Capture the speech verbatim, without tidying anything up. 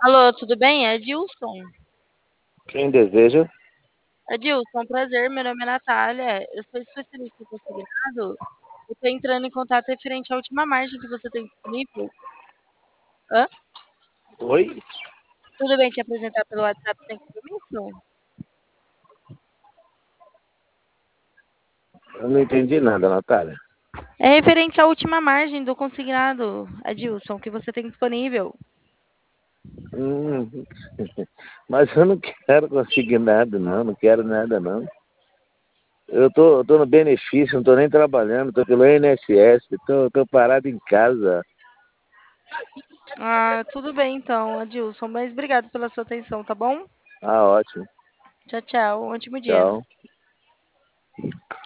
Alô, tudo bem? É Edilson. Quem deseja? Edilson, prazer, meu nome é Natália. Eu sou especialista em consignado. Eu estou entrando em contato referente à última margem que você tem disponível. Hã? Oi? Tudo bem te apresentar pelo WhatsApp sem compromisso? Eu não entendi nada, Natália. É referente à última margem do consignado, Edilson, que você tem disponível. Hum, mas eu não quero conseguir nada, não. Não quero nada, não. Eu tô, eu tô no benefício, não tô nem trabalhando. Tô pelo I N S S. Tô, tô parado em casa. Ah, tudo bem então, Edilson, mas obrigado pela sua atenção, tá bom? Ah, ótimo. Tchau, tchau. Um ótimo dia. Tchau.